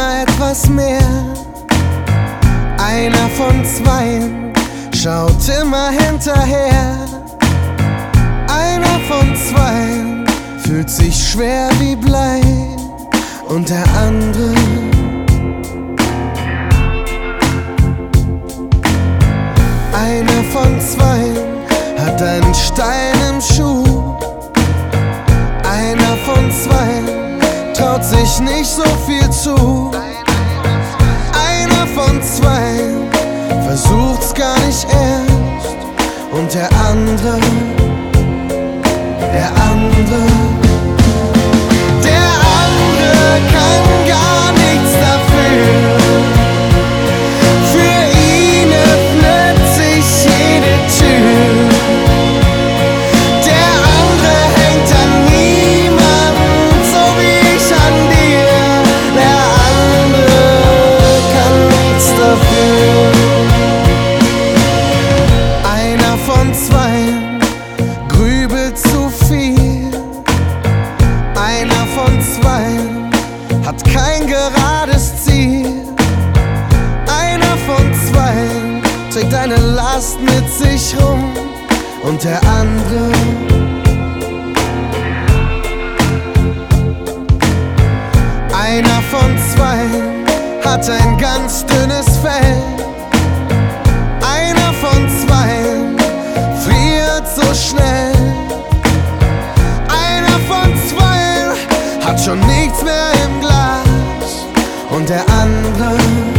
immer etwas mehr. Einer von zweien schaut immer hinterher. Einer von zweien fühlt sich schwer wie Blei und der andere einer von zweien hat einen Stein im Schuh. Einer von zweien traut sich nicht so viel zu. Einer von zweien versucht's gar nicht erst. Und der andere kann gar nichts dafür. Für ihn öffnet sich jede Tür. Der andere hängt an niemanden, so wie ich an dir. Der andere kann nichts dafür. Einer von zweien grübelt zu viel. Einer von zweien hat kein gerades Ziel. Einer von zweien trägt eine Last mit sich rum. Und der andere einer von zweien hat ein ganz dünnes Fell. Einer von zweien friert so schnell. Einer von zweien hat schon nichts mehr im Glas. Und der andere